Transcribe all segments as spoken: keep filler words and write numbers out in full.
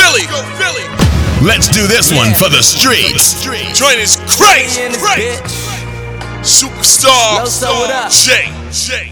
Philly. Let's do this one for the streets. Join is crazy. Superstar J. J.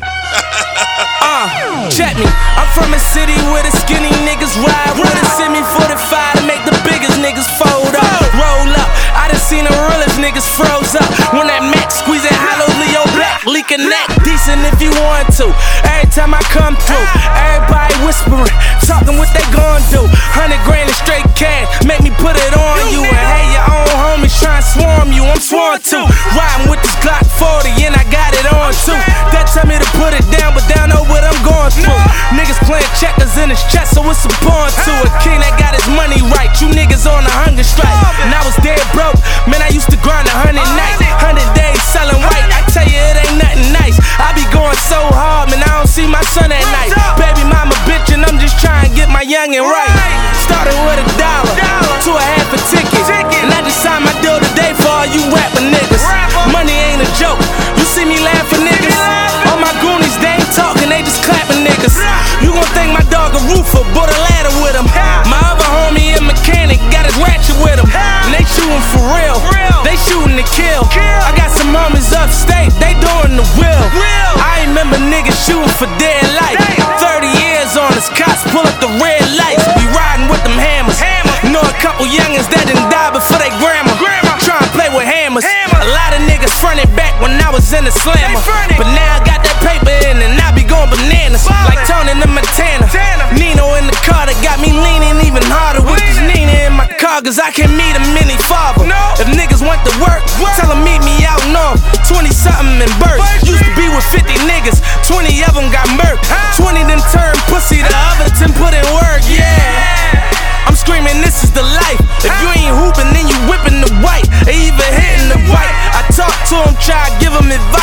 uh, check me. I'm from a city where the skinny niggas ride with a semi forty-five to make the biggest niggas fold up, roll up. I done seen the realest niggas froze up when that Mac squeezing hollow Leo Black, leaking neck decent if you want to. Every time I come through, everybody whispering, talking what they gon' do. Hundred grand in straight cash, make me put it on you. And hey, your own homies try and swarm you, I'm sworn to. Riding with this Glock forty and I got it on too. That tell me to put it down, but down know what I'm going through. Niggas playing checkers in his chest, so it's a pawn to a king that got his money right. You niggas on a hunger strike, and I was dead broke. Man, I used to grind a hundred nights, hundred days selling white. I tell you, it ain't nothing nice. I be going so hard, man, I don't see my son at night. Baby mama bitch, and I'm just trying to get my youngin' right. Started with a dollar to a half a ticket, and I just signed my deal today for all you rapper niggas. Money ain't a joke. You see me laughing, niggas. All my goonies, they ain't talking, they just clapping niggas. You gon' think my dog a roofer, bought a ladder with him. My other homie a mechanic, got his ratchet with him. And they shooting for real, they shooting to kill. I got some homies upstate, they doing the will. I remember niggas shooting for dead life. Thirty years on us, cops pull up the red lights. We riding with them hammers. Know a couple youngins that didn't die before they grandma. Trying to play with hammers. A lot of niggas fronted back when I was in the slammer, but now I got that paper in and I be going bananas like Tony the Montana. Nino in the car that got me leaning even harder with this Nina in my car, cause I can meet him any father. If niggas want to work, tell them meet me out north. Twenty something in birth. Used to be with fifty niggas, twenty of them got murked. Twenty them turned pussy, the other ten put in work. Yeah, I'm screaming, this is the life. If you ain't hooping, then you whipping the white, or even hitting the white. I talk to him, try to give him advice.